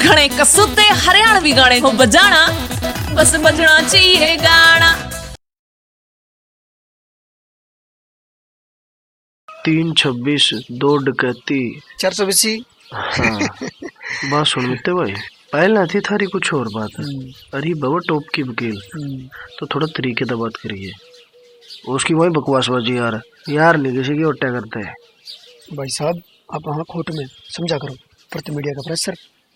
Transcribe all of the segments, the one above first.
घने कसूते हरियाणवी गाने को बजाना, बस बजना चाहिए गाना। 326 2 डकैती 420। हाँ बात सुन मित्ते भाई, पहले थी थारी कुछ और बात है। अरे बाबा टॉप की वकील, तो थोड़ा तरीके से बात करिए। उसकी वही बकवासबाजी यार नहीं किसी की ओटा करते हैं। भाई साहब आप वहाँ कोर्ट में समझा करो, प्रति मीडिया का प्रेशर।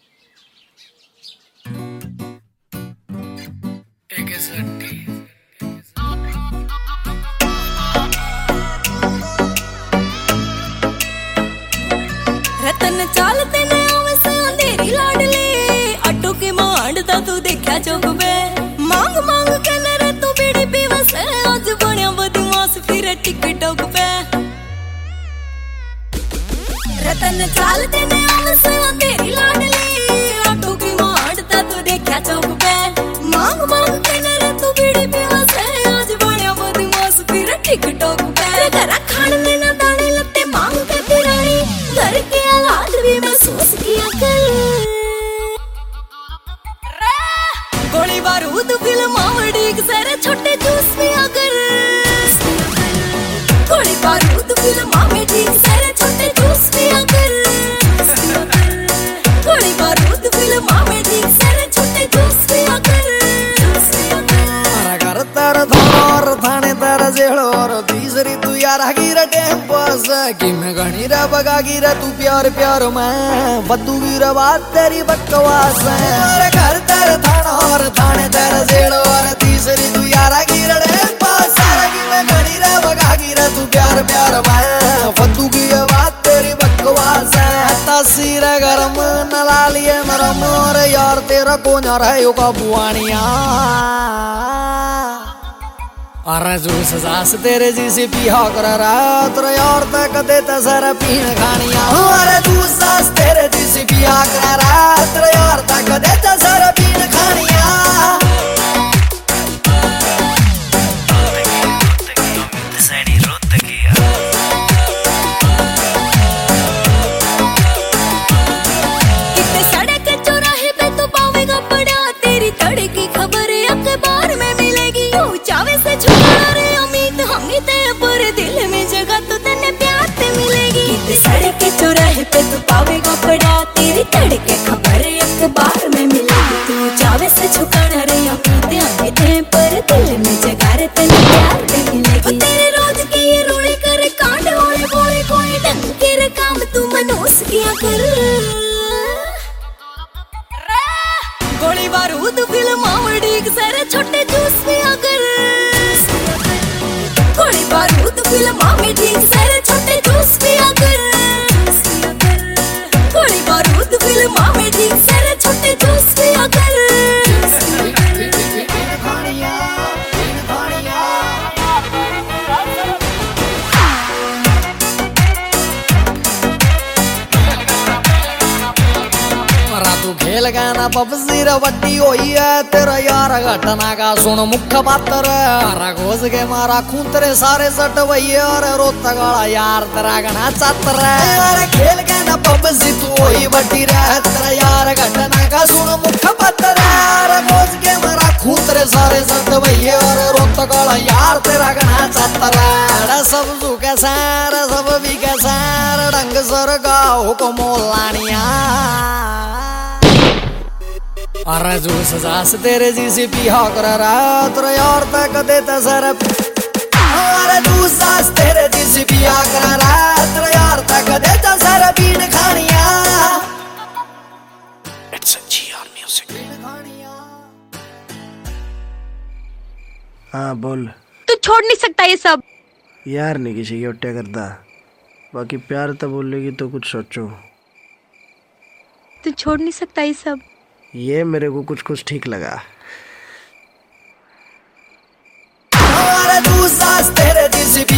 रतन चालते ने आवे अंधेरी लाडली, अड्डो के मांडदा तू देखा चौक पे, मांग मांग के नरे तू बीड़ी पीवस, आज बनिया बदमाश फिर टिकटॉक पे। रतन चालते ने आवे अंधेरी लाडली, अड्डो के मांडदा तू देखा चौक पे, मांग मांग के नरे तू बीड़ी पीवस, आज बनिया बदमाश फिर टिकटॉक पे। घर खाने ना दाने लत्ते मांग के फिरानी, घर के हालात भी महसूस किया कर। गोली बारूद फिल्म आवड़ी सारे छोटे जूस पिया कर। गोली बारूद फिल्म आवड़ी सारे छोटे जूस पिया कर। गोली बारूद फिल्म आवड़ी सारे छोटे जूस पिया कर। घर तर धोर थाने तर जेड़ोर तीसरी तू यार गिर टेम्पस कि मैं घनी रे बगा गिर तू प्यार प्यार में बद्दू गिर बात तेरी बकवास है। घर तर थाना और थाने तर जेड़ोर तीसरी तू यार गिर टेम्पस कि मैं घनी रे बगा गिर तू प्यार प्यार में बद्दू गिर बात तेरी बकवास है। तस्वीर गरम नला लिए नरम और यार तेरा कौन है यो का बुआनिया। अरे जूस सास तेरे जैसे पिया कर रात यार तक देता सारा पीन खानिया। अरे जूस सास तेरे जैसे पिया कर रात यार तक देता सारा पीन खानिया। कितने सड़क चौराहे पे तू पावेगा पड़ा, तेरी तड़की खबर अखबार में मिलेगी। चावे से छुड़ा रे उम्मीद हमी ते, पर दिल में जगह तो तेने प्यार ते मिलेगी। कितने सड़क के चौराहे पे तू पावेगा पड़ा, तेरी तड़के खबर अखबार में मिलेगी। तू चावे से छुड़ा रे उम्मीद हमी ते, पर दिल में जगह रे तेने प्यार ते मिलेगी। तेरे रोज के ये रोड़े करे कांड होले बोले, कोई ढंग के काम तू मनोस किया कर। गोली बारूद फिल्म आवड़ी सारे छोटे जूस पिया कर। गोली बारूद फिल्म आवड़ी सारे छोटे जूस पिया कर। गोली बारूद फिल्म आवड़ी सारे छोटे जूस पिया कर। तू खेल गाना पबजी रवट्टी होई है तेरा यार घटना का सुन मुख्य पात्र। घोष के मारा खून तेरे सारे सट वही और रोता गाला यार तेरा गना चातर। खेल गाना पबजी तू होई बट्टी रह तेरा यार घटना का सुन मुख्य पात्र। घोष के मारा खून तेरे सारे सट वही और रोता गाला यार तेरा गना चातर। सब सुख सार सब भी सार ढंग सर गाओ को मोलानिया। अरे जूस सास तेरे जैसे पिया कर रात यार तक देता सारा। अरे जूस सास तेरे जैसे पिया कर रात यार तक देता सारा पीन खानिया। It's a GR music। हाँ बोल। तू छोड़ नहीं सकता ये सब। यार नहीं किसी की ओटा करता, बाकी प्यार तो बोलेगी तो कुछ सोचो। तू छोड़ नहीं सकता ये सब। ये मेरे को कुछ कुछ ठीक लगा। अरे तू सास तेरे जैसे